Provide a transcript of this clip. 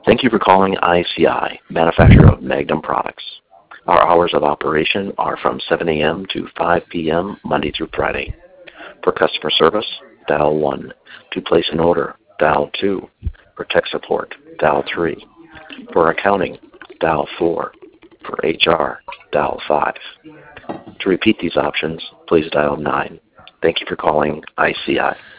Thank you for calling ICI, manufacturer of Magnum products. Our hours of operation are from 7 a.m. to 5 p.m. Monday through Friday. For customer service, dial 1. To place an order, dial 2. For tech support, dial 3. For accounting, dial 4. For HR, dial 5. To repeat these options, please dial 9. Thank you for calling ICI.